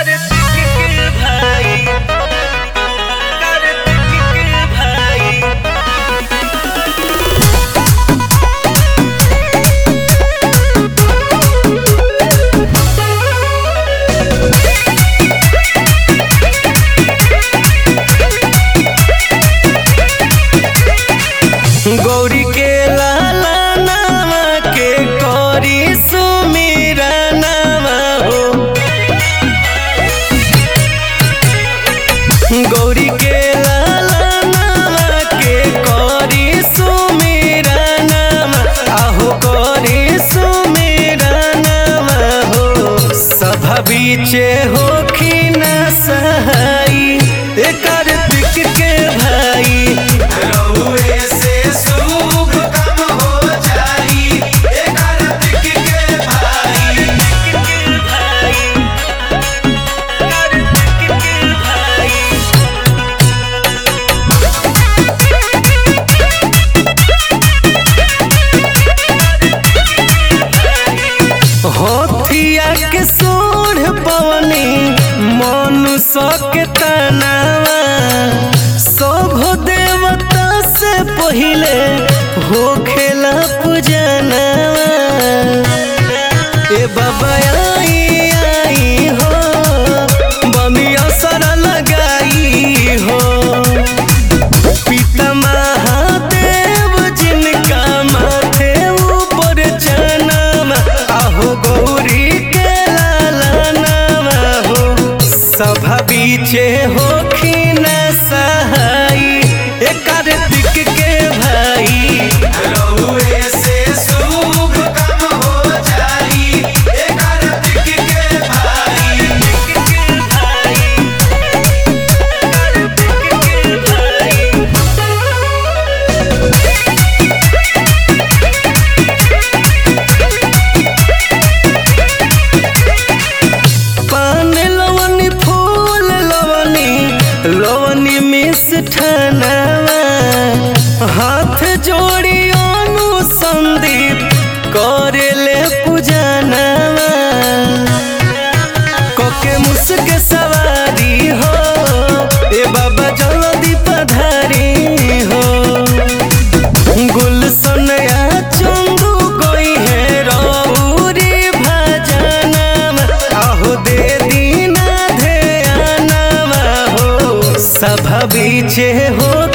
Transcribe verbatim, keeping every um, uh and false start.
गौरी के लाला नामा के करी सुमीरा नामा हो। गौरी के लाला नामा के करी सुमीरा नामा आहो करी सुमीरा नामा हो। सभा बीचे होखी न सहाई ए कार्तिक के भाई रहुए से होथिया के सोढ़ पवनी मनुष्य के तनावा सब देवता से पहिले होखेला पूजनवा। ए बाबा आई आई हो बमी असर लगाई हो। पिता महादेव जिनका माथे ऊपर चनामा आहो गौरी के लाला नामा हो। सभा बीचे होखी न सहाई ए कार्तिक के भाई रहुए से शुभ काम हो जाई ए कार्तिक के भाई। पान लवनी फूल लवनी लवनी मिष्ठानवा हाथ जोड़ी अनु संदीप करेले पूजनवा। कोके मुस्क सवारी हो ए बाबा जल्दी पधारी हो। गुलशन या चंदू कोई है रौरी भजनवा आहो दे दीना ध्यानवा हो। सभा बीचे हो